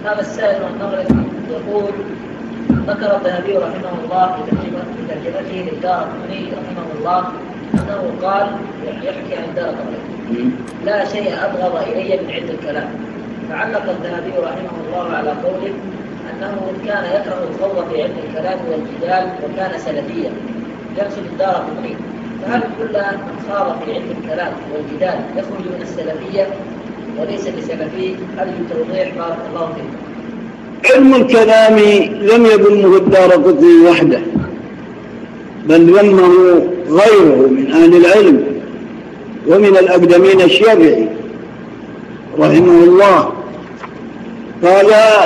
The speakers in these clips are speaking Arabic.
هذا السائل من المغرب يقول: ذكر الذهبي رحمه الله في ترجمته للدارقطني رحمه الله أنه قال، يحكي عن الدارقطني: لا شيء أبغض إلي من علم الكلام. فعلق الذهبي رحمه الله على قوله أنه كان يكره الخوض في علم الكلام والجدال وكان سلفيا، يقصد الدارقطني. فهل كل من خاض في علم الكلام والجدال يخرج من السلفية وليس بسلفي؟ هل التوضيح بارك الله فيك. علم الكلام لم يذمه الدارقطني وحده، بل ذمه غيره من أهل العلم ومن الأقدمين الشافعي رحمه الله. قال: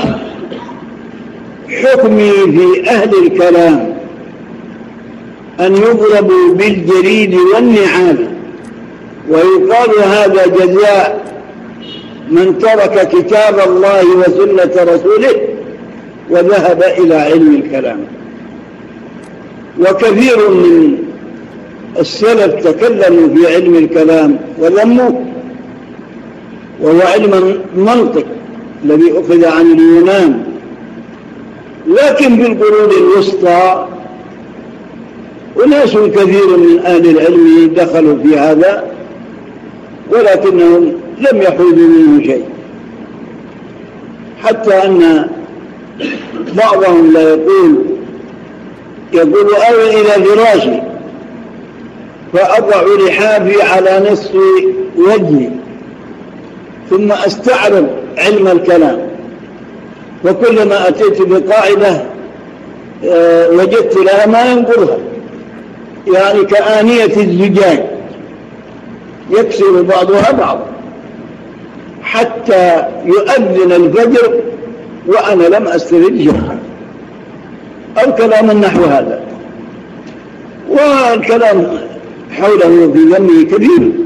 حكمي في أهل الكلام أن يضربوا بالجريد والنعال، ويقال هذا جزاء من ترك كتاب الله وسنة رسوله وذهب إلى علم الكلام. وكثير من السلف تكلموا في علم الكلام وذموه، وهو علم المنطق الذي أخذ عن اليونان. لكن في القرون الوسطى أناس كثير من أهل العلم دخلوا في هذا، ولكنهم لم يحوزوا منه شيء، حتى أن بعضهم لا يقول: أوي إلى فراشي فأضع لحافي على نصف وجهي ثم أستعرض علم الكلام، وكلما أتيت بقاعدة وجدت لها ما ينقضها، يعني كآنية الزجاج يكسر بعضها بعضا حتى يؤذن الفجر وأنا لم أسترد شيئا، أو كلام نحو هذا. والكلام حوله في ذمه كثير،